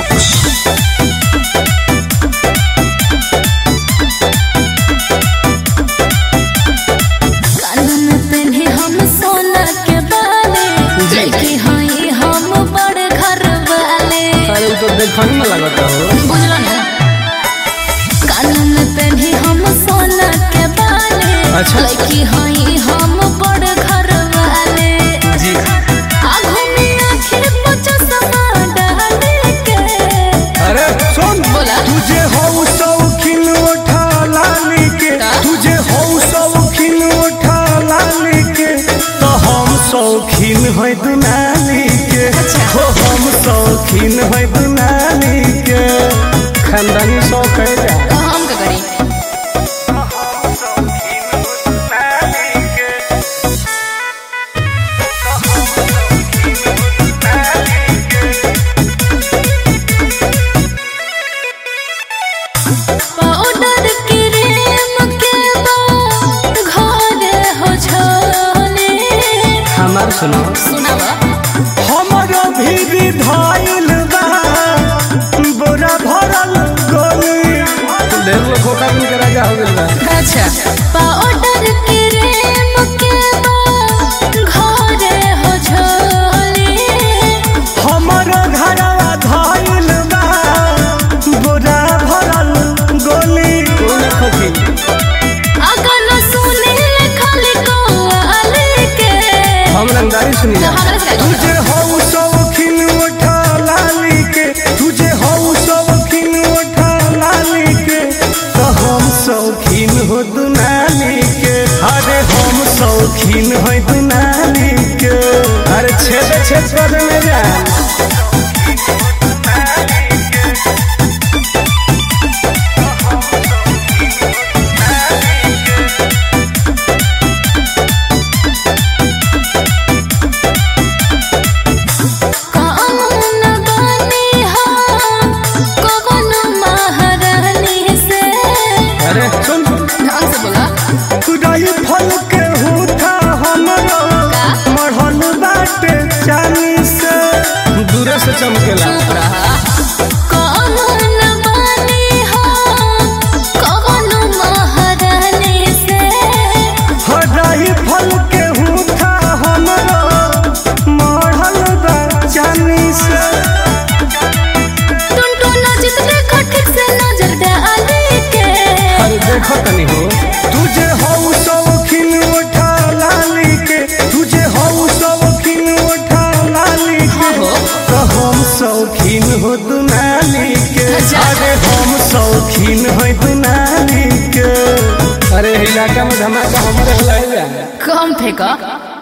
देखने में लगता हो बुझलो ना कान में पहनी हम सोना के बाले। अच्छा लड़की हई हम बड़ घर वाले जी आँखों में आँखें चश्मा डाले के। अरे सुन बोला तुझे हो शौकीन उठा लाने के तुझे हो शौकीन उठा लाने के तो हम शौकीन है दुनाली के। हो हम शौकीन है दुनाली के खानदानी शौक है जा तो हम का करी पाउडर क्रीम के घर हो छोले। हमार सुनो सुनावा हमारो भी विधाइल बा बोरा भरल गोली ढेर लोग धोखा मिल के राजा हो गइल बा। अच्छा पाउडर क्रीम के घर हो छोले। हमारो घरवा धाइल बा बोरा भरल गोली कोन खोखी अगल सुने खाली कौआले के। हम रंगदारी सुनी तो हमरा से तुझे हो शौकीन उठा लाली के तुझे हो शौकीन उठा लाली के तो हम शौकीन हो दुनाली के। अरे हम शौकीन है दुनाली के। अरे छेद छेद पद में जा कौन बनी हम कौन महारानी से। अरे सुन ढंग से बोला खुदाई फल के होता हमरो का मढ़ल बाटे चानी से दूर से चमकेला चुप रहा। कौन बनी हम कौन महारानी से। खुदाई फल के होता हमरो मढ़ल बा चानी से। टुनटुन नजित देखो ठीक से नजर डाले के। अरे देखो तनी हो तुझे हो शौकीन उठा लाली के तुझे हो शौकीन उठा लाली के हो। तो हम शौकीन हो दुनाली के। अच्छा। अरे हम शौकीन है दुनाली के। अरे इलाका में धमाका हमारे हलाई जा कम फेंका